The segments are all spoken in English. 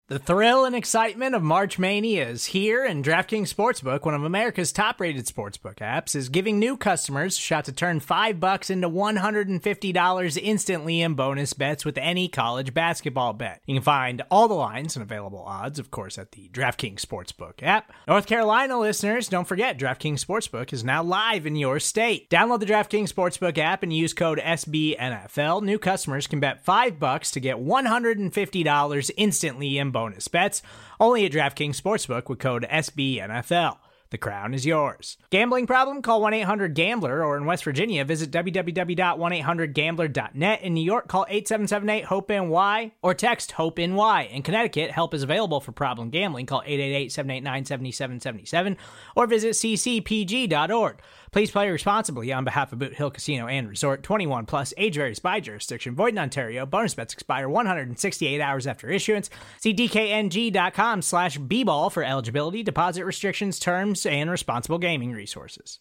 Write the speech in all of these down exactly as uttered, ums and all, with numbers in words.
The thrill and excitement of March Mania is here, and DraftKings Sportsbook, one of America's top-rated sportsbook apps, is giving new customers a shot to turn five bucks into one hundred fifty dollars instantly in bonus bets with any college basketball bet. You can find all the lines and available odds, of course, at the DraftKings Sportsbook app. North Carolina listeners, don't forget, DraftKings Sportsbook is now live in your state. Download the DraftKings Sportsbook app and use code S B N F L. New customers can bet five bucks to get one hundred fifty dollars instantly in bonus bets, only at DraftKings Sportsbook with code S B N F L. The crown is yours. Gambling problem? Call one eight hundred gambler, or in West Virginia, visit w w w dot one eight hundred gambler dot net. In New York, call eight seven seven eight hope N Y or text HOPE-NY. In Connecticut, help is available for problem gambling. Call eight eight eight, seven eight nine, seven seven seven seven or visit c c p g dot org. Please play responsibly on behalf of Boot Hill Casino and Resort. twenty-one plus, age varies by jurisdiction. Void in Ontario. Bonus bets expire one hundred sixty-eight hours after issuance. See d k n g dot com slash b ball for eligibility, deposit restrictions, terms, and responsible gaming resources.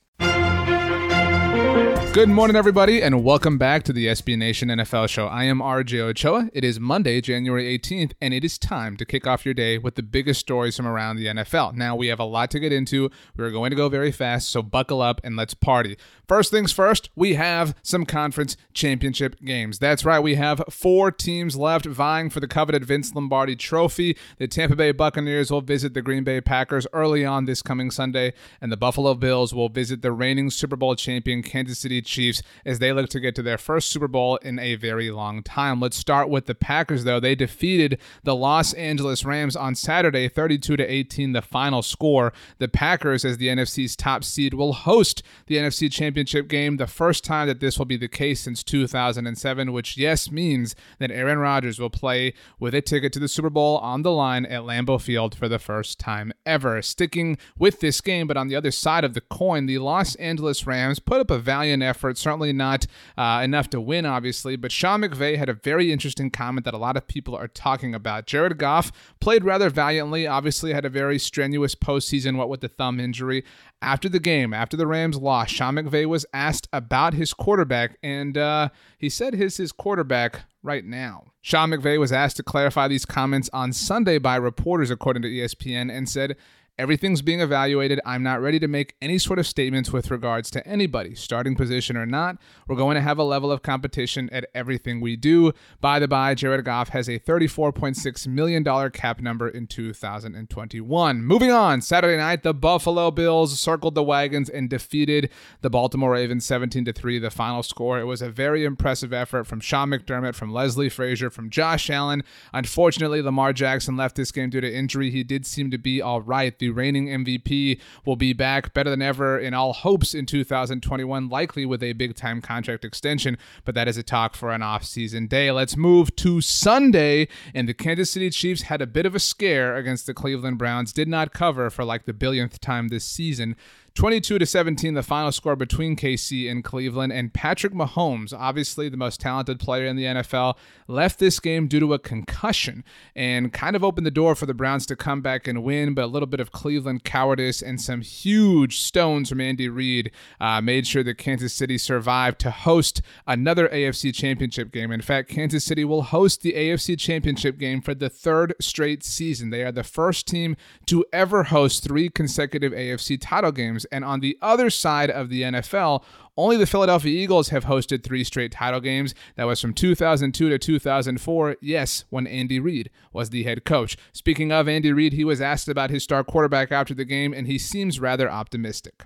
Good morning, everybody, and welcome back to the S B Nation N F L Show. I am R J Ochoa. It is Monday, January eighteenth, and it is time to kick off your day with the biggest stories from around the N F L. Now, we have a lot to get into. We're going to go very fast, so buckle up and let's party. First things first, we have some conference championship games. That's right, we have four teams left vying for the coveted Vince Lombardi Trophy. The Tampa Bay Buccaneers will visit the Green Bay Packers early on this coming Sunday, and the Buffalo Bills will visit the reigning Super Bowl champion Kansas City Chiefs as they look to get to their first Super Bowl in a very long time. Let's start with the Packers, though. They defeated the Los Angeles Rams on Saturday, thirty-two to eighteen, the final score. The Packers, as the N F C's top seed, will host the N F C Championship game, the first time that this will be the case since two thousand seven, which, yes, means that Aaron Rodgers will play with a ticket to the Super Bowl on the line at Lambeau Field for the first time ever. Sticking with this game, but on the other side of the coin, the Los Angeles Rams put up a valiant effort, certainly not uh, enough to win, obviously, but Sean McVay had a very interesting comment that a lot of people are talking about. Jared Goff played rather valiantly, obviously had a very strenuous postseason, what with the thumb injury. After the game, after the Rams lost, Sean McVay was asked about his quarterback, and uh, he said his his quarterback right now. Sean McVay was asked to clarify these comments on Sunday by reporters, according to E S P N, and said, "Everything's being evaluated. I'm not ready to make any sort of statements with regards to anybody, starting position or not. We're going to have a level of competition at everything we do." By the by, Jared Goff has a thirty-four point six million dollars cap number in two thousand twenty-one. Moving on, Saturday night, the Buffalo Bills circled the wagons and defeated the Baltimore Ravens seventeen to three, the final score. It was a very impressive effort from Sean McDermott, from Leslie Frazier, from Josh Allen. Unfortunately, Lamar Jackson left this game due to injury. He did seem to be all right. The reigning M V P will be back better than ever in all hopes in two thousand twenty-one, likely with a big-time contract extension, but that is a talk for an off-season day. Let's move to Sunday, and the Kansas City Chiefs had a bit of a scare against the Cleveland Browns, did not cover for like the billionth time this season. twenty-two to seventeen, the final score between K C and Cleveland, and Patrick Mahomes, obviously the most talented player in the N F L, left this game due to a concussion and kind of opened the door for the Browns to come back and win, but a little bit of Cleveland cowardice and some huge stones from Andy Reid uh, made sure that Kansas City survived to host another A F C Championship game. In fact, Kansas City will host the A F C Championship game for the third straight season. They are the first team to ever host three consecutive A F C title games. And on the other side of the N F L, only the Philadelphia Eagles have hosted three straight title games. That was from two thousand two to two thousand four, yes, when Andy Reid was the head coach. Speaking of Andy Reid, he was asked about his star quarterback after the game, and he seems rather optimistic.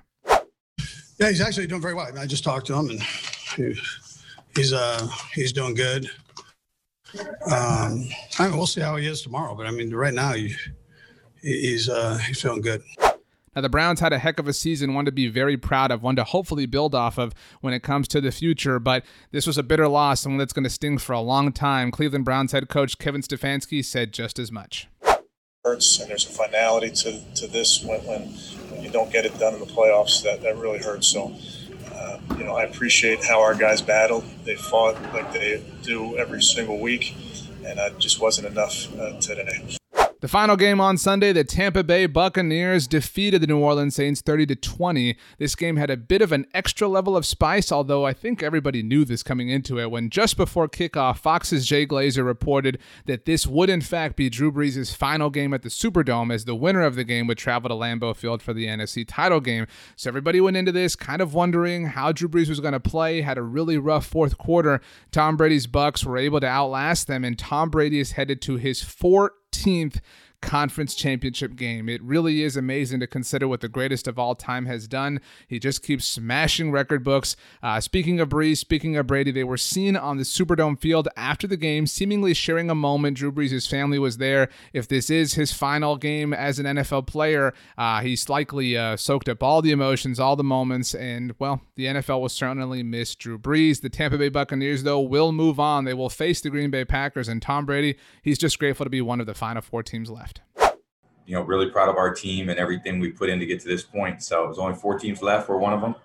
Yeah, he's actually doing very well. I just talked to him, and he, he's uh he's doing good. Um, I mean, we'll see how he is tomorrow, but I mean, right now he, he's uh, he's feeling good. Now, the Browns had a heck of a season, one to be very proud of, one to hopefully build off of when it comes to the future, but this was a bitter loss and one that's going to sting for a long time. Cleveland Browns head coach Kevin Stefanski said just as much. Hurts, and there's a finality to, to this when, when when you don't get it done in the playoffs. That, that really hurts. So, uh, you know, I appreciate how our guys battled. They fought like they do every single week, and it just wasn't enough uh, today. The final game on Sunday, the Tampa Bay Buccaneers defeated the New Orleans Saints thirty to twenty. This game had a bit of an extra level of spice, although I think everybody knew this coming into it, when just before kickoff, Fox's Jay Glazer reported that this would in fact be Drew Brees' final game at the Superdome, as the winner of the game would travel to Lambeau Field for the N F C title game. So everybody went into this kind of wondering how Drew Brees was going to play, had a really rough fourth quarter. Tom Brady's Bucs were able to outlast them, and Tom Brady is headed to his fourteenth conference championship game. It really is amazing to consider what the greatest of all time has done. He just keeps smashing record books. Uh, speaking of Brees, speaking of Brady, they were seen on the Superdome field after the game, seemingly sharing a moment. Drew Brees' family was there. If this is his final game as an N F L player, uh, he's likely uh, soaked up all the emotions, all the moments, and, well, the N F L will certainly miss Drew Brees. The Tampa Bay Buccaneers, though, will move on. They will face the Green Bay Packers, and Tom Brady, he's just grateful to be one of the final four teams left. You know, really proud of our team and everything we put in to get to this point. So there's only four teams left. We're one of them.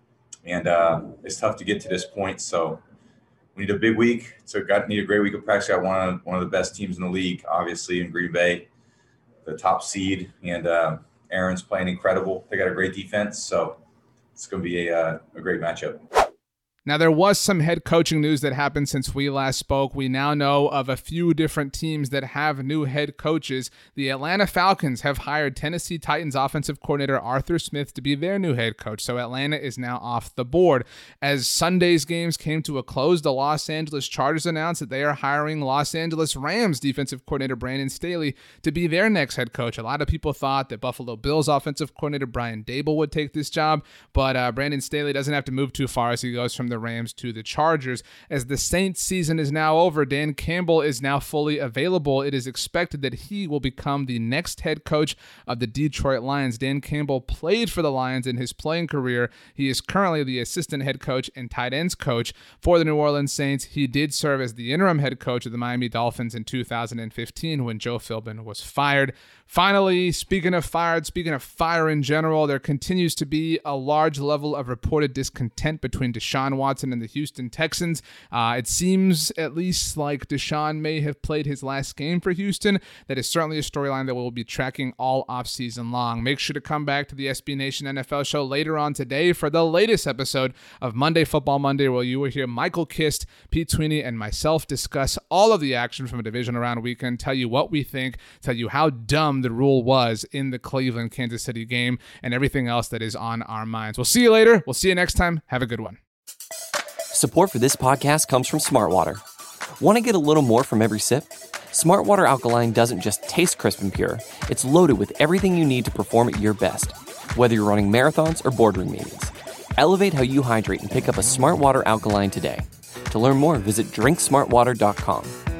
And uh, it's tough to get to this point. So we need a big week. So got need a great week of practice. Got one of, one of the best teams in the league, obviously, in Green Bay, the top seed. And uh, Aaron's playing incredible. They got a great defense. So it's going to be a, uh, a great matchup. Now, there was some head coaching news that happened since we last spoke. We now know of a few different teams that have new head coaches. The Atlanta Falcons have hired Tennessee Titans offensive coordinator Arthur Smith to be their new head coach, so Atlanta is now off the board. As Sunday's games came to a close, the Los Angeles Chargers announced that they are hiring Los Angeles Rams defensive coordinator Brandon Staley to be their next head coach. A lot of people thought that Buffalo Bills offensive coordinator Brian Daboll would take this job, but uh, Brandon Staley doesn't have to move too far as he goes from the Rams to the Chargers. As the Saints season is now over, Dan Campbell is now fully available. It is expected that he will become the next head coach of the Detroit Lions. Dan Campbell played for the Lions in his playing career. He is currently the assistant head coach and tight ends coach for the New Orleans Saints. He did serve as the interim head coach of the Miami Dolphins in two thousand fifteen when Joe Philbin was fired. Finally, speaking of fired, speaking of fire in general, there continues to be a large level of reported discontent between Deshaun Watson and the Houston Texans. Uh, it seems at least like Deshaun may have played his last game for Houston. That is certainly a storyline that we'll be tracking all offseason long. Make sure to come back to the S B Nation N F L show later on today for the latest episode of Monday Football Monday, where you will hear Michael Kist, Pete Sweeney, and myself discuss all of the action from a division round weekend, tell you what we think, tell you how dumb the rule was in the Cleveland-Kansas City game, and everything else that is on our minds. We'll see you later. We'll see you next time. Have a good one. Support for this podcast comes from Smartwater. Want to get a little more from every sip? Smartwater Alkaline doesn't just taste crisp and pure. It's loaded with everything you need to perform at your best, whether you're running marathons or boardroom meetings. Elevate how you hydrate and pick up a Smartwater Alkaline today. To learn more, visit drink smart water dot com.